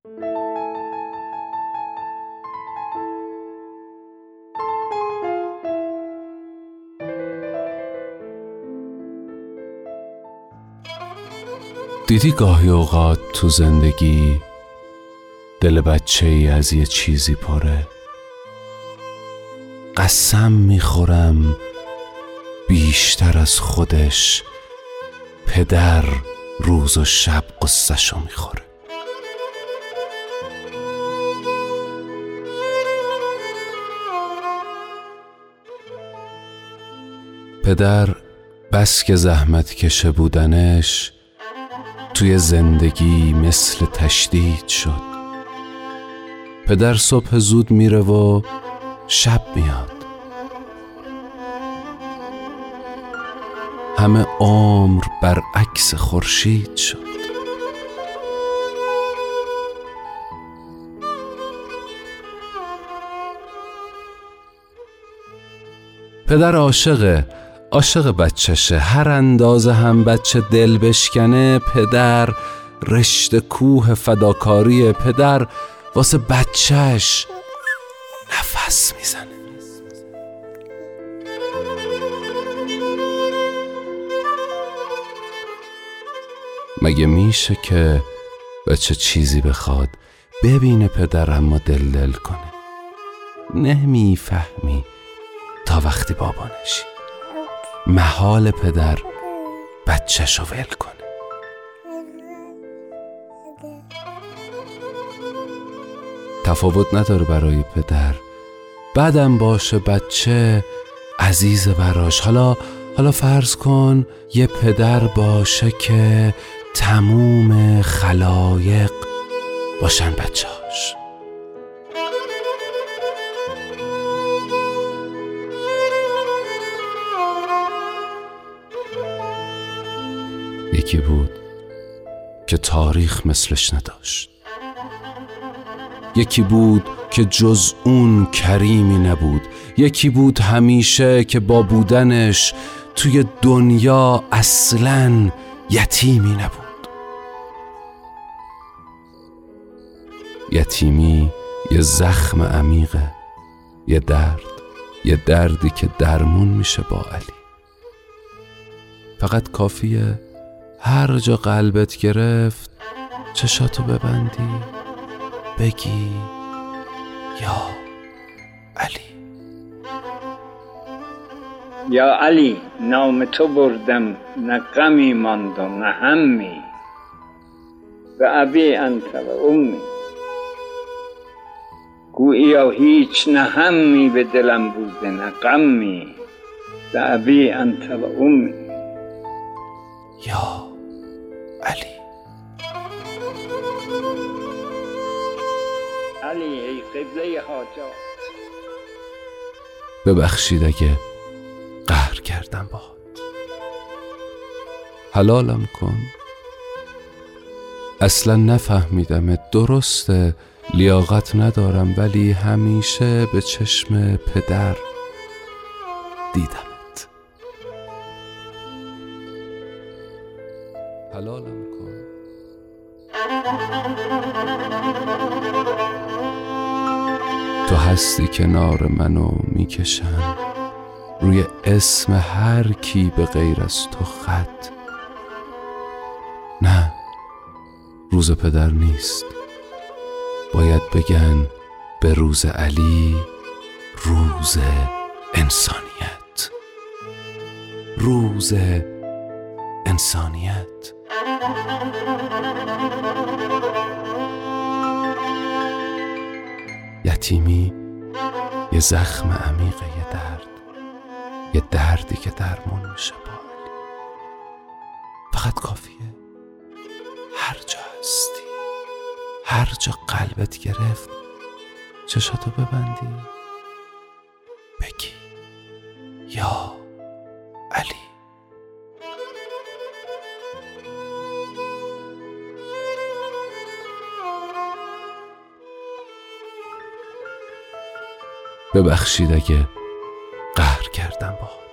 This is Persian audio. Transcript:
دیدی گاهی اوقات تو زندگی دل بچه‌ای از یه چیزی پره؟ قسم میخورم بیشتر از خودش پدر روز و شب قصه‌شو میخوره. پدر بس که زحمت کشه بودنش توی زندگی مثل تشدید شد. پدر صبح زود میره و شب میاد. همه عمر برعکس خورشید شد. پدر عاشق بچهشه. هر اندازه هم بچه دل بشکنه، پدر رشته کوه فداکاری. پدر واسه بچهش نفس میزنه. مگه میشه که بچه چیزی بخواد ببینه پدر اما دل کنه؟ نمیفهمی تا وقتی بابا نشی. محال پدر بچه‌شو ول کنه. تفاوت نداره برای پدر. بعدم باشه بچه عزیز براش. حالا فرض کن یه پدر باشه که تموم خلایق باشن بچه‌هاش. یکی بود که تاریخ مثلش نداشت. یکی بود که جز اون کریمی نبود. یکی بود همیشه که با بودنش توی دنیا اصلاً یتیمی نبود. یتیمی یه زخم عمیقه، یه دردی که درمون میشه با علی. فقط کافیه هر جا قلبت گرفت چشاتو ببندی بگی یا علی. یا علی، نام تو بردم، نه غمی ماند و نه همی، به ابی انت و امی. گوییا هیچ نه همی به دلم بوده نه غمی، به ابی انت و امی. یا علی. علی ای قبله حاجات، ببخشید اگه قهر کردم باهات. حلالم کن. اصلا نفهمیدم. درسته لیاقت ندارم، ولی همیشه به چشم پدر دیدمت. حلالم کن. تو هستی کنار منو میکشم روی اسم هر کی به غیر از تو خط. نه، روز پدر نیست. باید بگن به روز علی روز انسانیت. روز انسانیت. یتیمی یه زخم عمیقه، یه دردی که درمون میشه با علی. فقط کافیه هر جا هستی، هر جا قلبت گرفت چشاتو ببندی بگی یا علی. ببخشید اگه قهر کردم باهات.